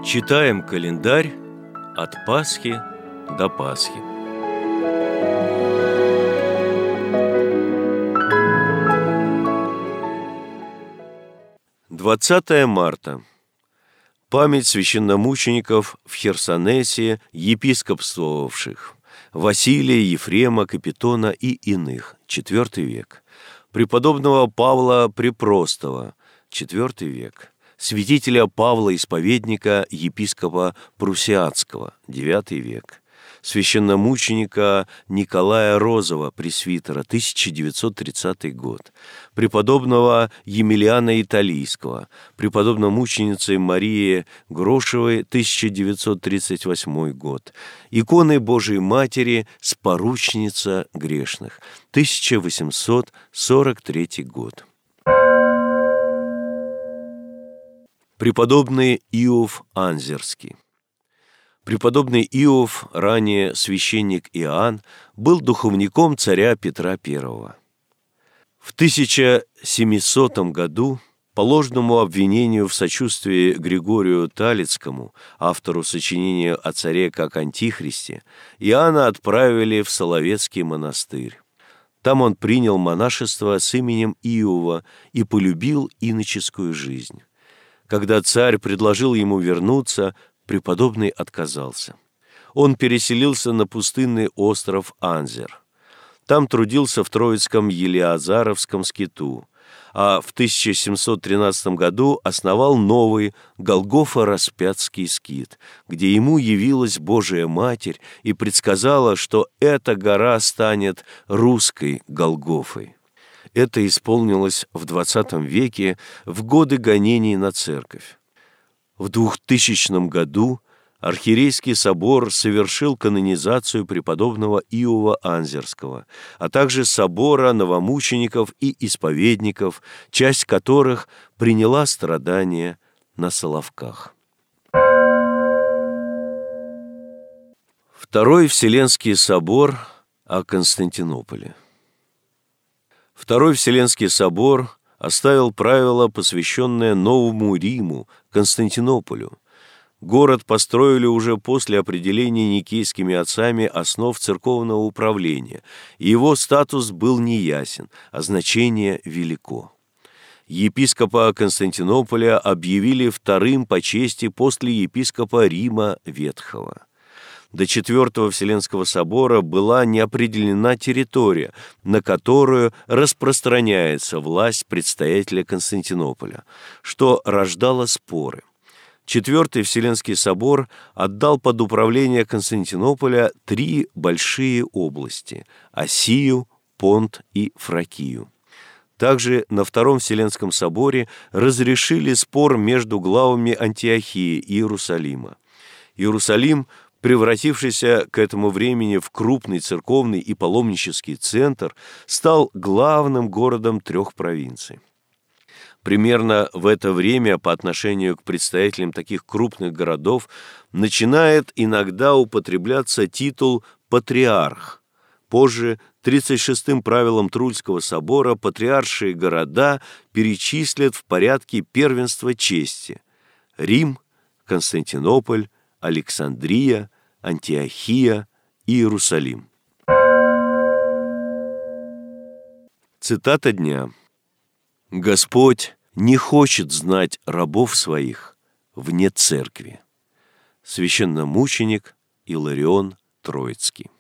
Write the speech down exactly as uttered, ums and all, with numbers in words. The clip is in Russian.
Читаем календарь от Пасхи до Пасхи. двадцатое марта. Память священномучеников в Херсонесе, епископствовавших: Василия, Ефрема, Капитона и иных, четвёртый век. Преподобного Павла Препростого, четвёртый век. Святителя Павла Исповедника, епископа Прусиатского, девятый век. Священномученика Николая Розова, пресвитера, тысяча девятьсот тридцатый год. Преподобного Емельяна Италийского, преподобномученицы Марии Грошевой, тысяча девятьсот тридцать восьмой год. Иконы Божией Матери, Споручница грешных, тысяча восемьсот сорок третий год. Преподобный Иов Анзерский. Преподобный Иов, ранее священник Иоанн, был духовником царя Петра Первого. В тысяча семисотом году по ложному обвинению в сочувствии Григорию Талицкому, автору сочинения о царе как антихристе, Иоанна отправили в Соловецкий монастырь. Там он принял монашество с именем Иова и полюбил иноческую жизнь. Когда царь предложил ему вернуться, преподобный отказался. Он переселился на пустынный остров Анзер. Там трудился в Троицком Елеазаровском скиту, а в тысяча семьсот тринадцатом году основал новый Голгофо-Распятский скит, где ему явилась Божия Матерь и предсказала, что эта гора станет русской Голгофой. Это исполнилось в двадцатом веке, в годы гонений на церковь. В двухтысячном году Архиерейский собор совершил канонизацию преподобного Иова Анзерского, а также собора новомучеников и исповедников, часть которых приняла страдания на Соловках. Второй Вселенский собор о Константинополе. Второй Вселенский собор оставил правила, посвященные Новому Риму, Константинополю. Город построили уже после определения никейскими отцами основ церковного управления, и его статус был неясен, а значение велико. Епископа Константинополя объявили вторым по чести после епископа Рима Ветхого. До Четвертого Вселенского собора была не определена территория, на которую распространяется власть предстоятеля Константинополя, что рождало споры. Четвертый Вселенский собор отдал под управление Константинополя три большие области – Осию, Понт и Фракию. Также на Втором Вселенском соборе разрешили спор между главами Антиохии и Иерусалима. Иерусалим, превратившийся к этому времени в крупный церковный и паломнический центр, стал главным городом трех провинций. Примерно в это время по отношению к предстоятелям таких крупных городов начинает иногда употребляться титул «патриарх». Позже, тридцать шестым правилом Трульского собора, патриаршие города перечислят в порядке первенства чести: Рим, Константинополь, Александрия, Антиохия и Иерусалим. Цитата дня. «Господь не хочет знать рабов своих вне церкви». Священномученик Иларион Троицкий.